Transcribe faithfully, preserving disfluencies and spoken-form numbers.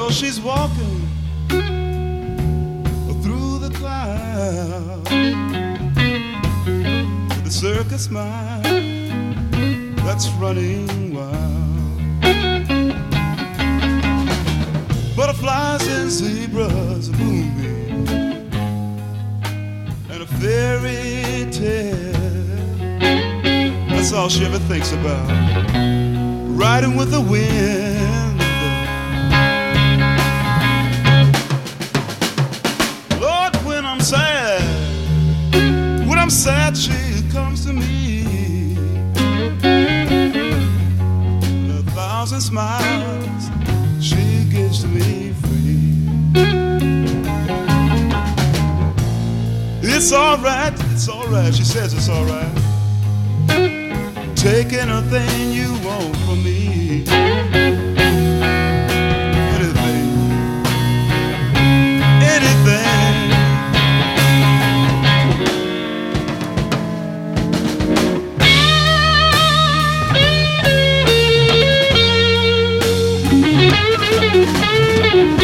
Well, she's walking through the clouds with a circus mind that's running wild. Butterflies and zebras, a moonbeam, and a fairy tale. That's all she ever thinks about, riding with the wind. Lord, when I'm sad, when I'm sad, she comes to me. A thousand smiles she gives to me free. It's alright, it's alright, she says it's alright, take anything you want from me. Anything, anything. Thank you.